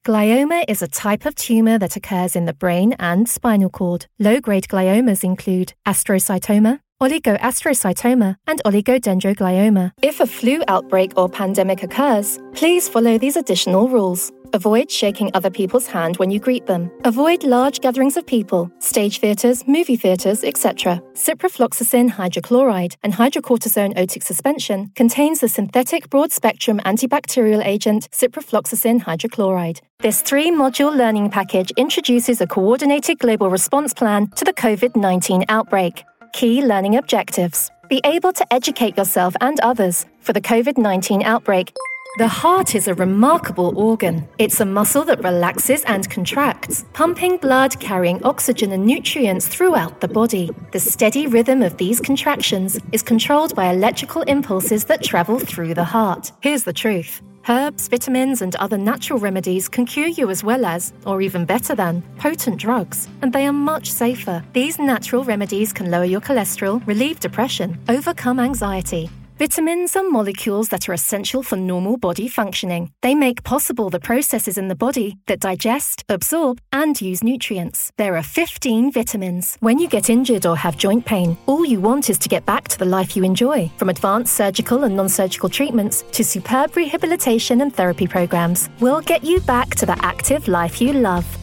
Glioma is a type of tumour that occurs in the brain and spinal cord. Low-grade gliomas include astrocytoma, oligoastrocytoma, and oligodendroglioma. If a flu outbreak or pandemic occurs, please follow these additional rules. Avoid shaking other people's hand when you greet them. Avoid large gatherings of people, stage theatres, movie theatres, etc. Ciprofloxacin hydrochloride and hydrocortisone otic suspension contains the synthetic broad-spectrum antibacterial agent ciprofloxacin hydrochloride. This 3-module learning package introduces a coordinated global response plan to the COVID-19 outbreak. Key learning objectives. Be able to educate yourself and others for the COVID-19 outbreak. The heart is a remarkable organ. It's a muscle that relaxes and contracts, pumping blood, carrying oxygen and nutrients throughout the body. The steady rhythm of these contractions is controlled by electrical impulses that travel through the heart. Here's the truth. Herbs, vitamins, and other natural remedies can cure you as well as, or even better than, potent drugs, and they are much safer. These natural remedies can lower your cholesterol, relieve depression, overcome anxiety. Vitamins are molecules that are essential for normal body functioning. They make possible the processes in the body that digest, absorb, and use nutrients. There are 15 vitamins. When you get injured or have joint pain, all you want is to get back to the life you enjoy. From advanced surgical and non-surgical treatments to superb rehabilitation and therapy programs, we'll get you back to the active life you love.